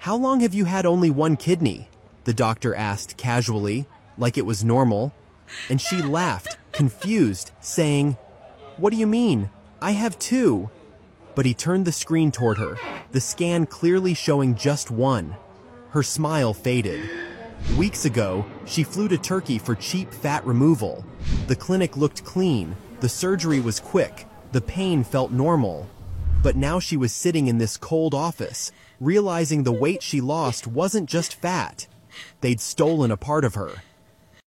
How long have you had only one kidney? The doctor asked casually, like it was normal. And she laughed, confused, saying, "What do you mean? I have two." But he turned the screen toward her, the scan clearly showing just one. Her smile faded. Weeks ago, she flew to Turkey for cheap fat removal. The clinic looked clean, the surgery was quick, the pain felt normal. But now she was sitting in this cold office, realizing the weight she lost wasn't just fat. They'd stolen a part of her.